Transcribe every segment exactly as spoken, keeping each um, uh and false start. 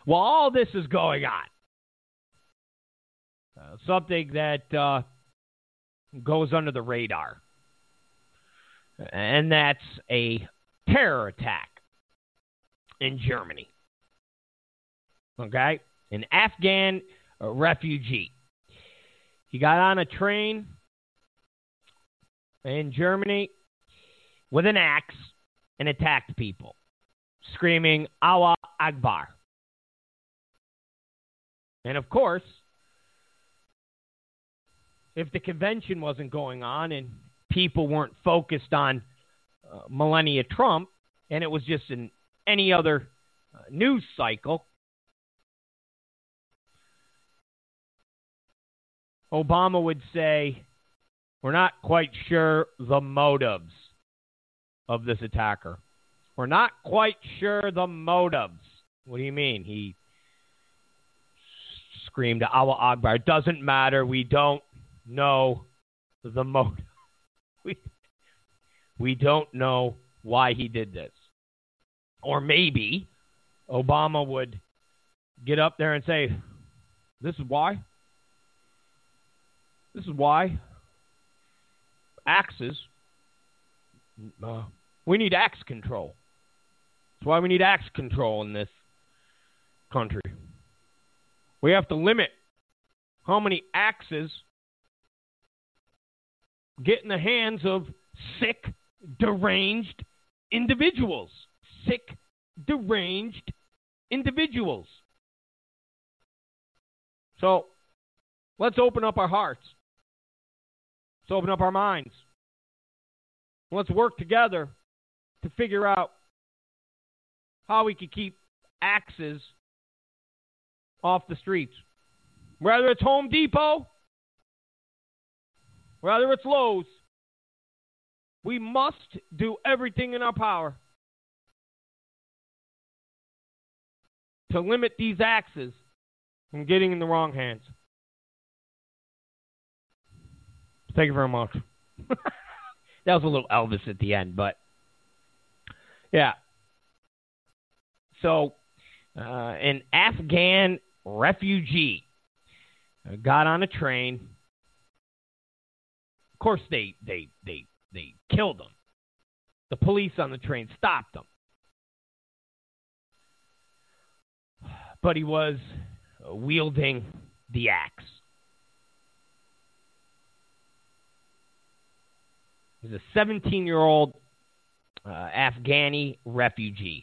while all this is going on, uh, something that uh, goes under the radar, and that's a terror attack in Germany. Okay? An Afghan refugee. He got on a train in Germany with an axe and attacked people, screaming, Allah Akbar. And of course, if the convention wasn't going on and people weren't focused on uh, Melania Trump, and it was just in any other uh, news cycle, Obama would say, we're not quite sure the motives of this attacker. We're not quite sure the motives. What do you mean? He screamed Allah Akbar. It doesn't matter. We don't know the motive. We, we don't know why he did this. Or maybe Obama would get up there and say, this is why. This is why. Axes. Uh, we need axe control. That's why we need axe control in this country. We have to limit how many axes get in the hands of sick, deranged individuals. Sick, deranged individuals. So, let's open up our hearts. Let's open up our minds. Let's work together to figure out how we can keep axes off the streets. Whether it's Home Depot, whether it's Lowe's, we must do everything in our power to limit these axes from getting in the wrong hands. Thank you very much. That was a little Elvis at the end, but yeah. So, uh, an Afghan refugee got on a train. Of course, they they they they killed him. The police on the train stopped him, but he was wielding the axe. He's a seventeen-year-old uh, Afghani refugee.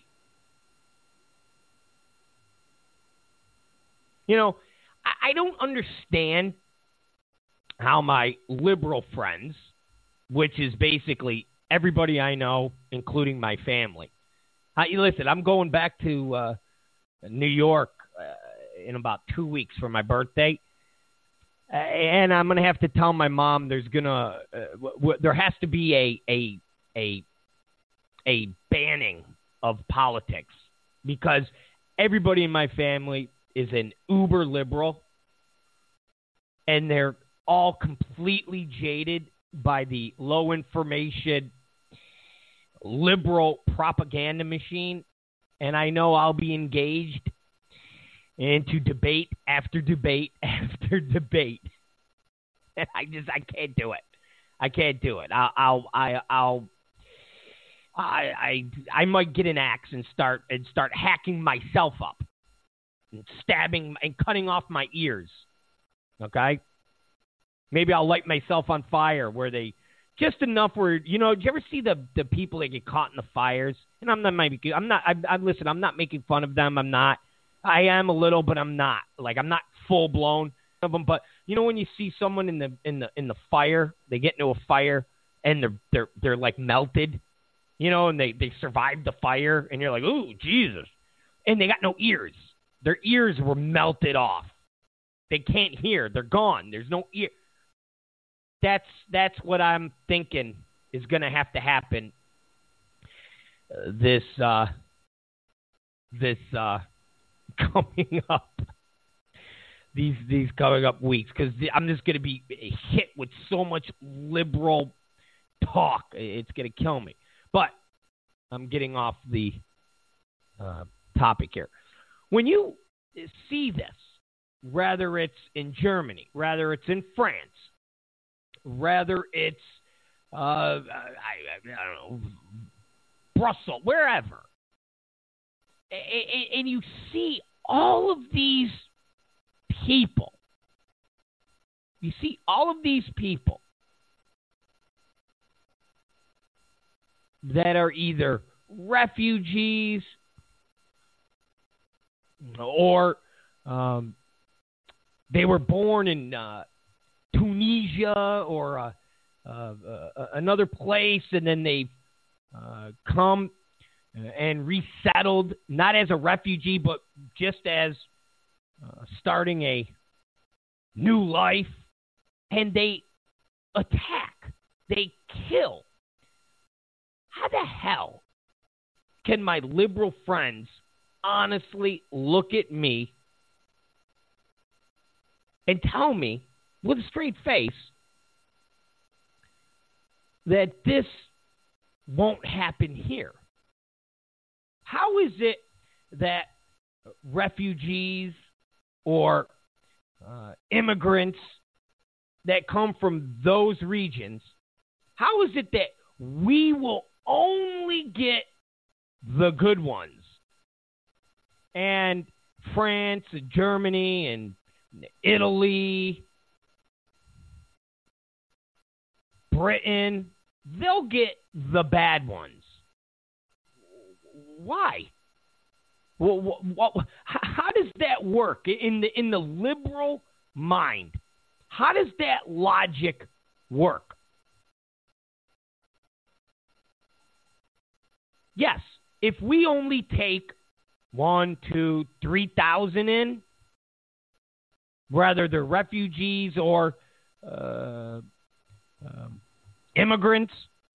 You know, I, I don't understand how my liberal friends, which is basically everybody I know, including my family. Uh, listen, I'm going back to uh, New York uh, in about two weeks for my birthday. Uh, and I'm going to have to tell my mom there's going to, uh, w- w- there has to be a, a, a, a banning of politics because everybody in my family is an uber liberal and they're all completely jaded by the low information liberal propaganda machine. And I know I'll be engaged into debate after debate after debate. And I just, I can't do it. I can't do it. I'll, I'll, I, I'll, I, I, I might get an axe and start, and start hacking myself up and stabbing and cutting off my ears. Okay. Maybe I'll light myself on fire where they, just enough where, you know, do you ever see the, the people that get caught in the fires? And I'm not, maybe, I'm not, I, I, listen, I'm not making fun of them. I'm not. I am a little, but I'm not. Like, I'm not full blown of them. But you know, when you see someone in the in the in the fire, they get into a fire and they're they're they're like melted, you know, and they they survived the fire, and you're like, ooh, Jesus, and they got no ears. Their ears were melted off. They can't hear. They're gone. There's no ear. That's that's what I'm thinking is going to have to happen. Uh, this uh, this. Uh, coming up these these coming up weeks because I'm just going to be hit with so much liberal talk. It's going to kill me. But I'm getting off the uh, topic here. When you see this, whether it's in Germany, whether it's in France, whether it's, uh, I, I, I don't know, Brussels, wherever. And you see all of these people. You see all of these people that are either refugees or um, they were born in uh, Tunisia or uh, uh, uh, another place, and then they uh, come and resettled, not as a refugee, but just as uh, starting a new life, and they attack, they kill. How the hell can my liberal friends honestly look at me and tell me with a straight face that this won't happen here? How is it that refugees or uh, immigrants that come from those regions, how is it that we will only get the good ones? And France, Germany, and Italy, Britain, they'll get the bad ones. Why? Well, what, what, how does that work in the in the liberal mind? How does that logic work? Yes, if we only take one, two, three thousand in, whether they're refugees or uh, um, immigrants,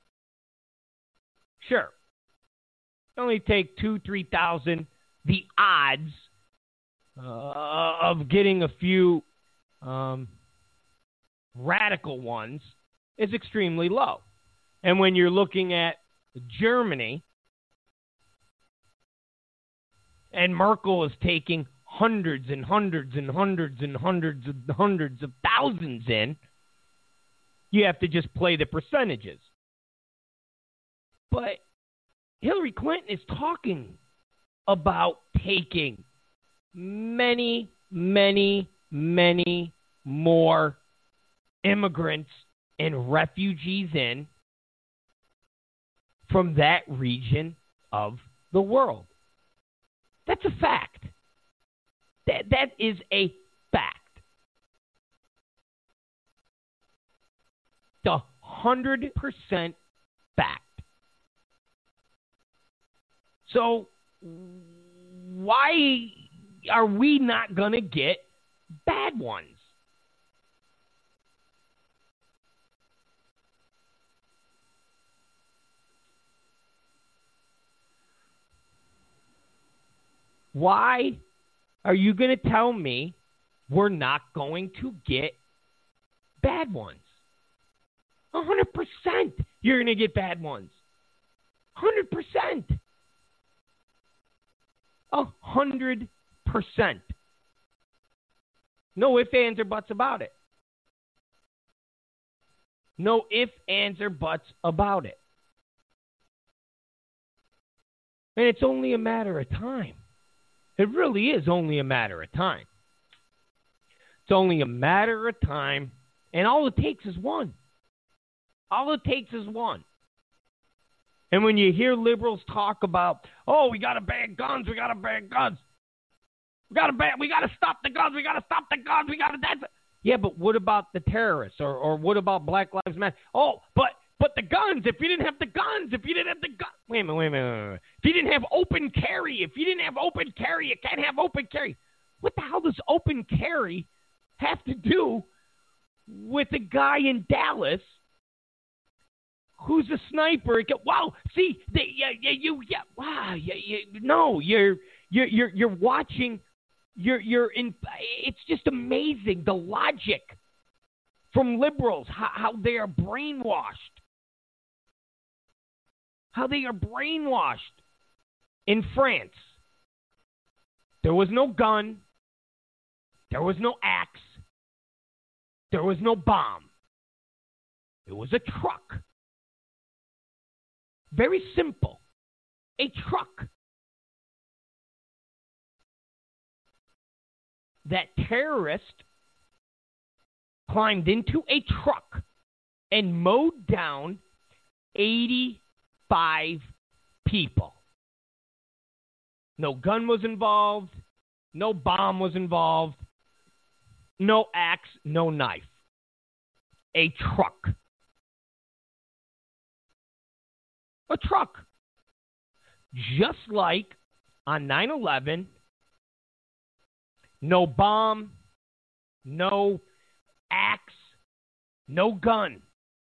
sure. Only take two, three thousand. The odds uh, of getting a few um, radical ones is extremely low. And when you're looking at Germany, and Merkel is taking hundreds and hundreds and hundreds and hundreds and hundreds of thousands in, you have to just play the percentages. But Hillary Clinton is talking about taking many, many, many more immigrants and refugees in from that region of the world. That's a fact. That that is a fact. The hundred percent fact. So why are we not going to get bad ones? Why are you going to tell me we're not going to get bad ones? A hundred percent you're going to get bad ones. A hundred percent. A hundred percent. No ifs, ands, or buts about it. No ifs, ands, or buts about it. And it's only a matter of time. It really is only a matter of time. It's only a matter of time, and all it takes is one. All it takes is one. And when you hear liberals talk about, oh, we got to ban guns, we got to ban guns. We got to ban, we got to stop the guns, we got to stop the guns, we got to, that's, yeah, but what about the terrorists, or, or what about Black Lives Matter? Oh, but, but the guns, if you didn't have the guns, if you didn't have the guns, wait a minute, wait a minute, wait a minute. If you didn't have open carry, if you didn't have open carry, you can't have open carry. What the hell does open carry have to do with a guy in Dallas who's a sniper? Wow, see, they, yeah, yeah, you, yeah, wow, yeah, yeah, no, you're, you're, you're, you're watching, you're, you're in. It's just amazing the logic from liberals, how, how they are brainwashed, how they are brainwashed. In France, there was no gun, There was no axe. There was no bomb. It was a truck. Very simple. A truck. That terrorist climbed into a truck and mowed down eighty-five people. No gun was involved. No bomb was involved. No axe, no knife. A truck. A truck. Just like on nine eleven, no bomb, no axe, no gun.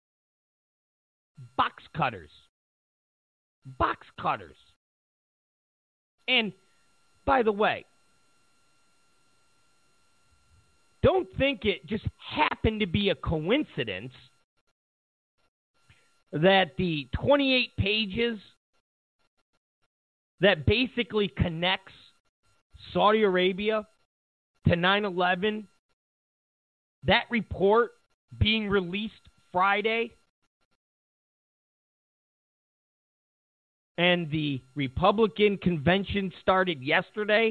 Box cutters. Box cutters. And, by the way, don't think it just happened to be a coincidence that the twenty-eight pages that basically connects Saudi Arabia to nine eleven, that report being released Friday, and the Republican convention started yesterday,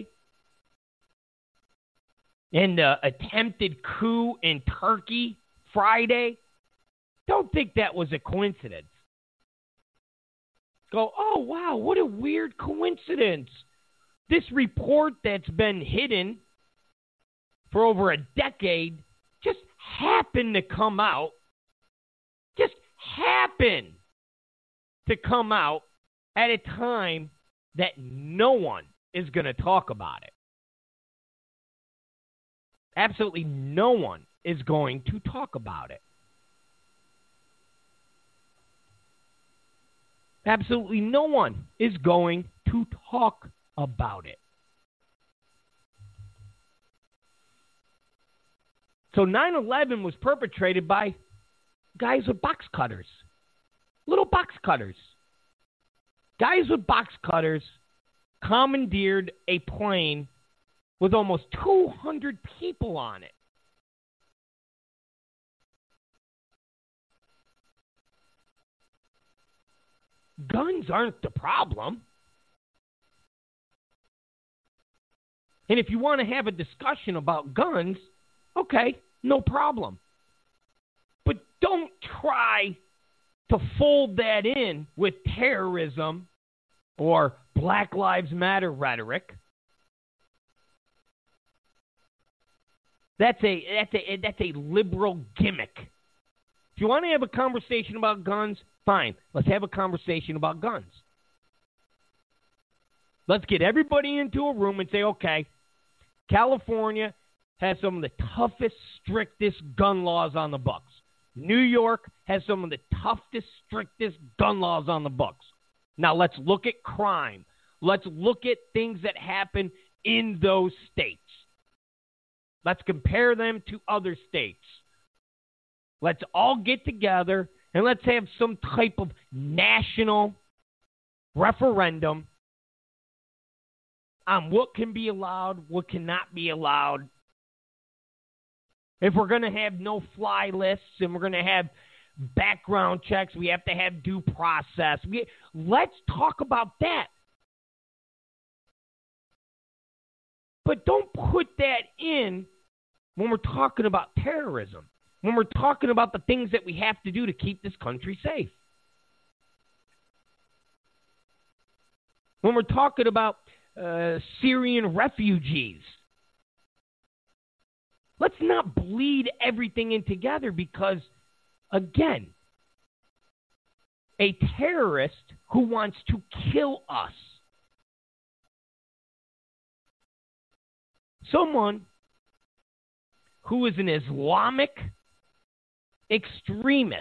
and the attempted coup in Turkey Friday, don't think that was a coincidence. Go, oh, wow, what a weird coincidence. This report that's been hidden for over a decade just happened to come out, just happened to come out at a time that no one is going to talk about it. Absolutely no one is going to talk about it. Absolutely no one is going to talk about it. So nine eleven was perpetrated by guys with box cutters. Little box cutters. Guys with box cutters commandeered a plane with almost two hundred people on it. Guns aren't the problem. And if you want to have a discussion about guns, okay, no problem. But don't try to fold that in with terrorism or Black Lives Matter rhetoric. That's a that's a that's a liberal gimmick. If you want to have a conversation about guns, fine. Let's have a conversation about guns. Let's get everybody into a room and say, okay, California has some of the toughest, strictest gun laws on the books. New York has some of the toughest, strictest gun laws on the books. Now let's look at crime. Let's look at things that happen in those states. Let's compare them to other states. Let's all get together and let's have some type of national referendum on what can be allowed, what cannot be allowed. If we're going to have no-fly lists and we're going to have background checks, we have to have due process. We, let's talk about that. But don't put that in when we're talking about terrorism, when we're talking about the things that we have to do to keep this country safe. When we're talking about uh, Syrian refugees. Let's not bleed everything in together because, again, a terrorist who wants to kill us, someone who is an Islamic extremist,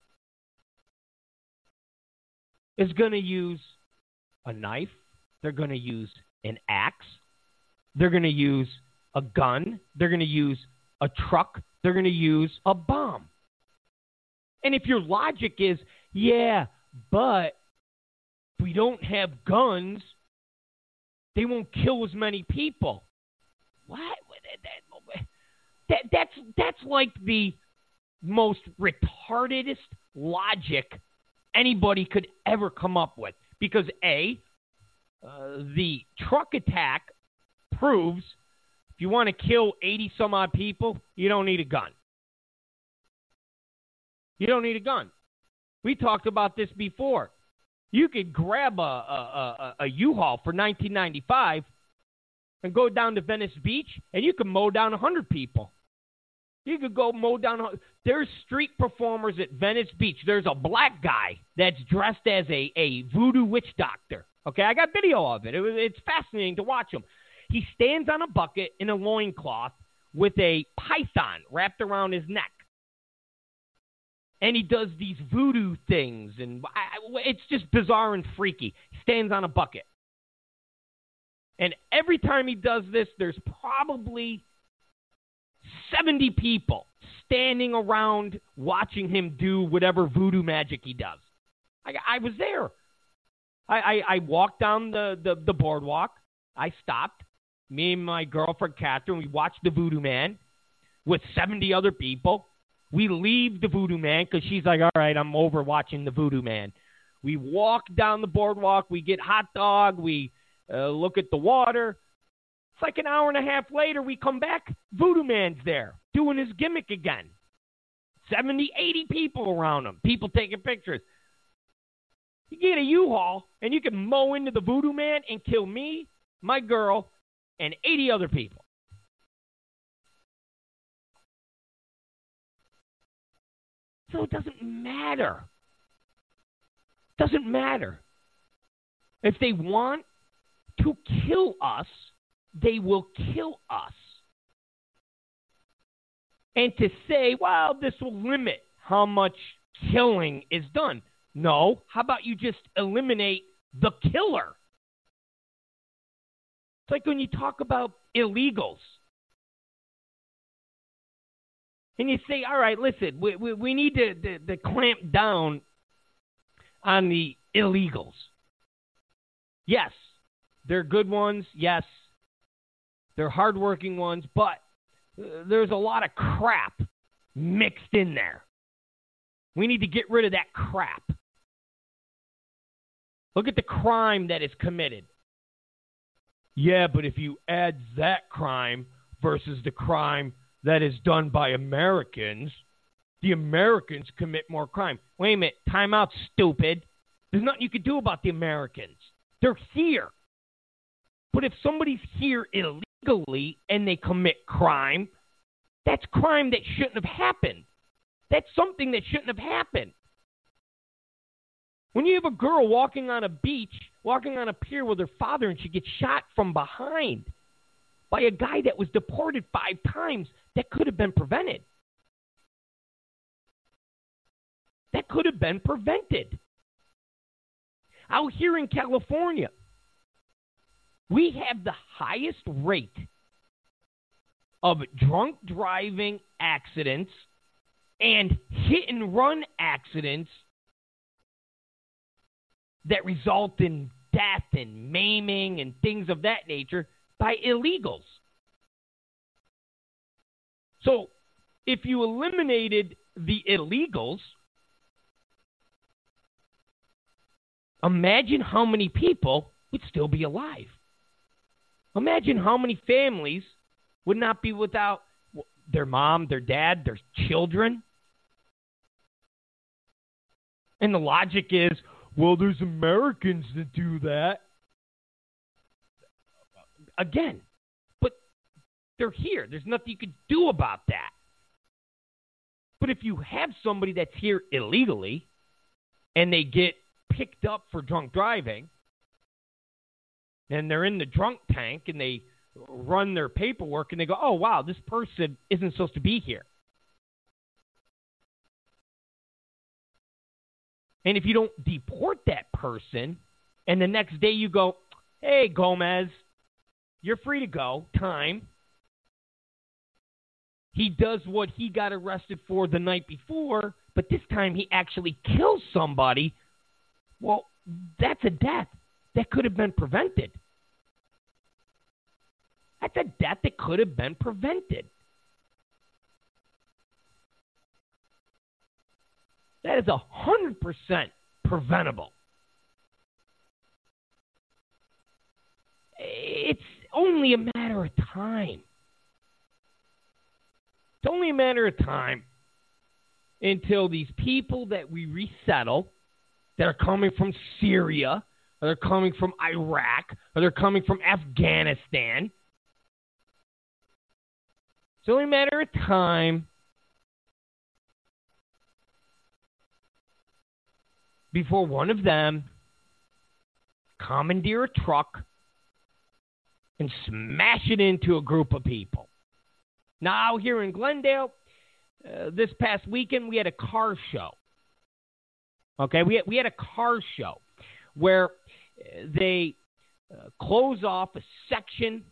is going to use a knife, they're going to use an axe, they're going to use a gun, they're going to use a truck, they're going to use a bomb. And if your logic is, yeah, but we don't have guns, they won't kill as many people. What? That that's that's like the most retardedest logic anybody could ever come up with. Because A, uh, the truck attack proves if you want to kill eighty some odd people, you don't need a gun. You don't need a gun. We talked about this before. You could grab a, a, a, a U-Haul for nineteen ninety-five and go down to Venice Beach, and you can mow down one hundred people. You could go mow down. There's street performers at Venice Beach. There's a black guy that's dressed as a, a voodoo witch doctor. Okay, I got video of it. it was, it's fascinating to watch him. He stands on a bucket in a loincloth with a python wrapped around his neck. And he does these voodoo things, and I, it's just bizarre and freaky. He stands on a bucket. And every time he does this, there's probably seventy people standing around watching him do whatever voodoo magic he does. I, I was there. I, I, I walked down the, the, the boardwalk. I stopped. Me and my girlfriend, Catherine, we watched the Voodoo Man with seventy other people. We leave the Voodoo Man because she's like, all right, I'm over watching the Voodoo Man. We walk down the boardwalk. We get hot dog. We uh, look at the water. It's like an hour and a half later, we come back. Voodoo Man's there doing his gimmick again. seventy, eighty people around him. People taking pictures. You get a U-Haul, and you can mow into the Voodoo Man and kill me, my girl, and eighty other people. So it doesn't matter. Doesn't matter. If they want to kill us, they will kill us. And to say, well, this will limit how much killing is done. No. How about you just eliminate the killer? It's like when you talk about illegals. And you say, all right, listen, we, we, we need to, to, to clamp down on the illegals. Yes, they're good ones. Yes, they're hardworking ones. But uh, there's a lot of crap mixed in there. We need to get rid of that crap. Look at the crime that is committed. Yeah, but if you add that crime versus the crime that is done by Americans, the Americans commit more crime. Wait a minute. Time out, stupid. There's nothing you can do about the Americans. They're here. But if somebody's here illegally and they commit crime, that's crime that shouldn't have happened. That's something that shouldn't have happened. When you have a girl walking on a beach, walking on a pier with her father, and she gets shot from behind by a guy that was deported five times, that could have been prevented. That could have been prevented. Out here in California, we have the highest rate of drunk driving accidents and hit and run accidents that result in death and maiming and things of that nature by illegals. So if you eliminated the illegals, imagine how many people would still be alive. Imagine how many families would not be without their mom, their dad, their children. And the logic is, well, there's Americans that do that. Again, but they're here. There's nothing you can do about that. But if you have somebody that's here illegally and they get picked up for drunk driving and they're in the drunk tank and they run their paperwork and they go, oh, wow, this person isn't supposed to be here. And if you don't deport that person and the next day you go, hey, Gomez, you're free to go, time. He does what he got arrested for the night before, but this time he actually kills somebody. Well, that's a death that could have been prevented. That's a death that could have been prevented. That is one hundred percent preventable. It's only a matter of time. It's only a matter of time until these people that we resettle, that are coming from Syria, or they're coming from Iraq, or they're coming from Afghanistan, it's only a matter of time before one of them commandeer a truck and smash it into a group of people. Now, here in Glendale, uh, this past weekend, we had a car show. Okay, we had, we had a car show where they uh, close off a section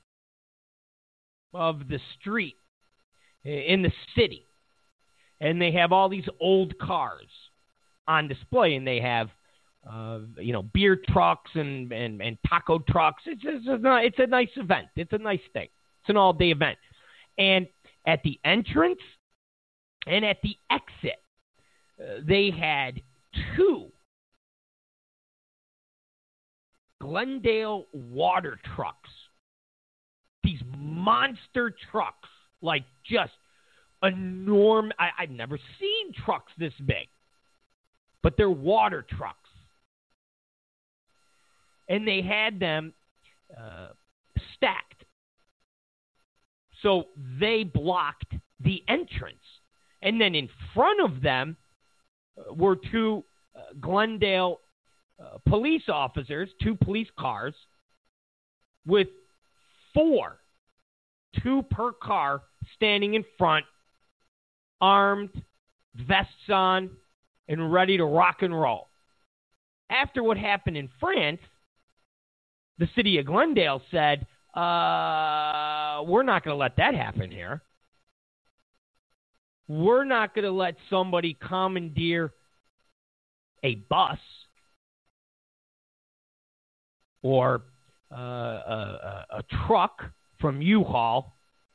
of the street in the city, and they have all these old cars on display, and they have uh, you know, beer trucks and, and, and taco trucks. It's, it's, a, it's a nice event. It's a nice thing. It's an all-day event. And at the entrance and at the exit, uh, they had two Glendale water trucks. These monster trucks, like just enormous. I, I've never seen trucks this big, but they're water trucks. And they had them uh, stacked. So they blocked the entrance. And then in front of them were two uh, Glendale uh, police officers, two police cars, with four, two per car, standing in front, armed, vests on, and ready to rock and roll. After what happened in France, the city of Glendale said, uh, we're not going to let that happen here. We're not going to let somebody commandeer a bus or uh, a, a, a truck from U-Haul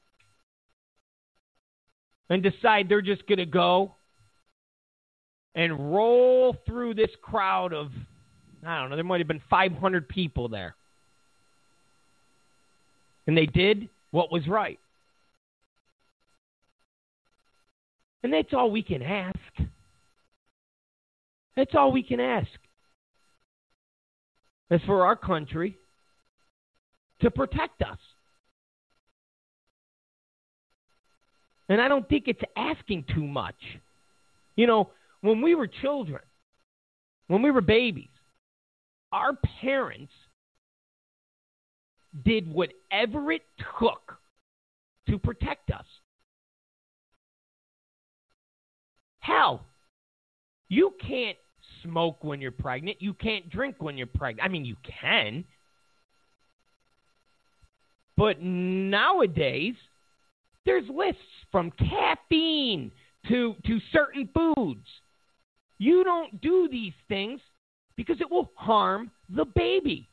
and decide they're just going to go and roll through this crowd of, I don't know, there might have been five hundred people there. And they did what was right. And that's all we can ask. That's all we can ask. As for our country to protect us. And I don't think it's asking too much. You know, when we were children, when we were babies, our parents did whatever it took to protect us. Hell, you can't smoke when you're pregnant. You can't drink when you're pregnant. I mean, you can. But nowadays, there's lists from caffeine to, to certain foods. You don't do these things because it will harm the baby.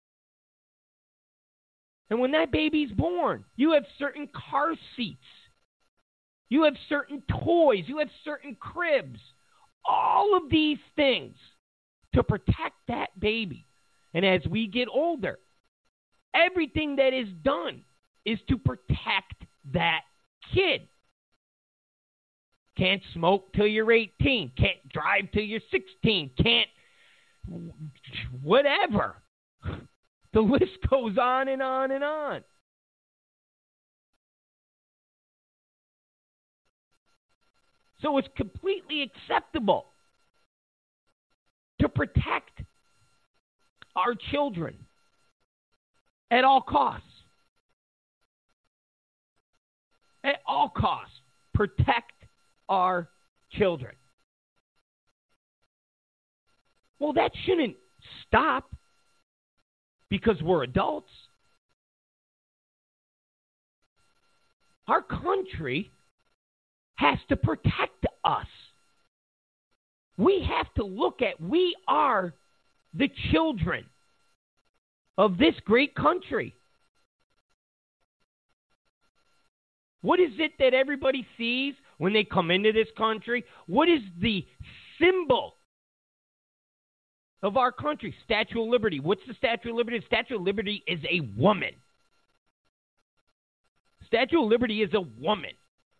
And when that baby's born, you have certain car seats. You have certain toys. You have certain cribs. All of these things to protect that baby. And as we get older, everything that is done is to protect that kid. Can't smoke till you're eighteen. Can't drive till you're sixteen. Can't whatever. The list goes on and on and on. So it's completely acceptable to protect our children at all costs. At all costs, protect our children. Well, that shouldn't stop because we're adults. Our country has to protect us. We have to look at, we are the children of this great country. What is it that everybody sees when they come into this country? What is the symbol of our country, Statue of Liberty. What's the Statue of Liberty? The Statue of Liberty is a woman. Statue of Liberty is a woman.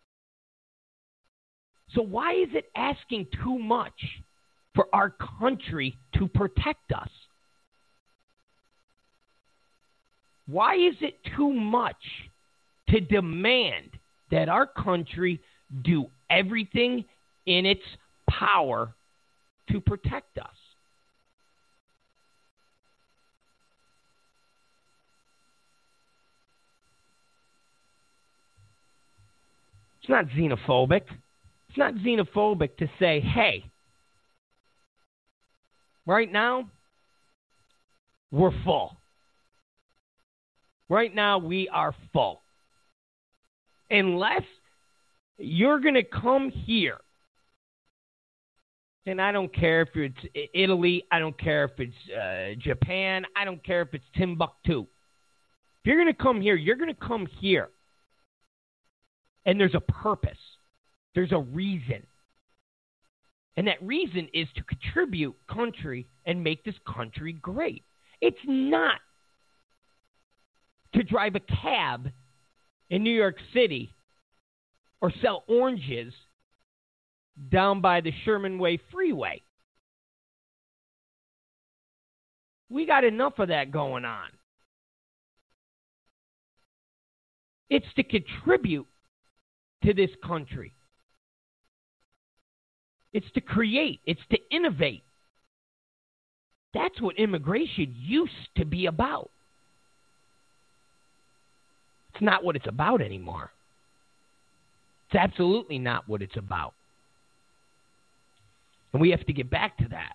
So why is it asking too much for our country to protect us? Why is it too much to demand that our country do everything in its power to protect us? It's not xenophobic. It's not xenophobic to say, hey, right now, we're full. Right now, we are full. Unless you're going to come here, and I don't care if it's Italy, I don't care if it's uh, Japan, I don't care if it's Timbuktu. If you're going to come here, you're going to come here. And there's a purpose. There's a reason. And that reason is to contribute country and make this country great. It's not to drive a cab in New York City or sell oranges down by the Sherman Way Freeway. We got enough of that going on. It's to contribute to this country. It's to create. It's to innovate. That's what immigration used to be about. It's not what it's about anymore. It's absolutely not what it's about. And we have to get back to that.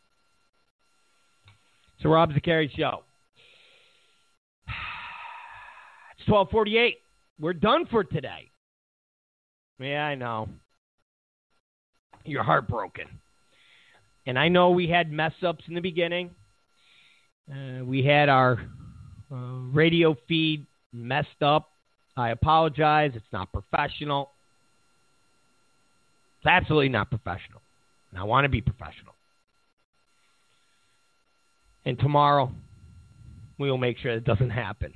It's the Rob Zicari Show. It's twelve forty-eight. We're done for today. Yeah, I know. You're heartbroken. And I know we had mess-ups in the beginning. Uh, we had our uh, radio feed messed up. I apologize. It's not professional. It's absolutely not professional. And I want to be professional. And tomorrow, we will make sure it doesn't happen.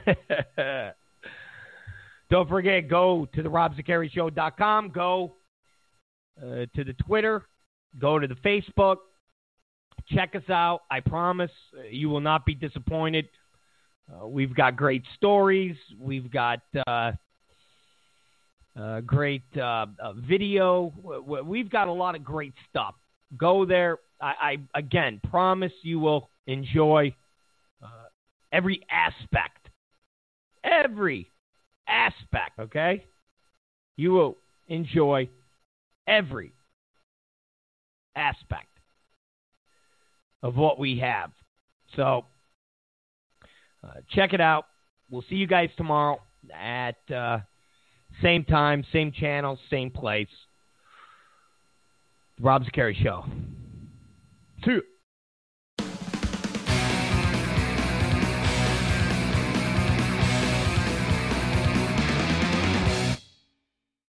Don't forget, go to the rob zicari show dot com. Go uh, to the Twitter. Go to the Facebook. Check us out. I promise uh, you will not be disappointed. Uh, we've got great stories. We've got uh, uh, great uh, uh, video. We've got a lot of great stuff. Go there. I, I again, promise you will enjoy uh, every aspect. Every aspect, okay? You will enjoy every aspect of what we have. So, uh, check it out. We'll see you guys tomorrow at uh, same time, same channel, same place. The Rob Zicari Show. See you.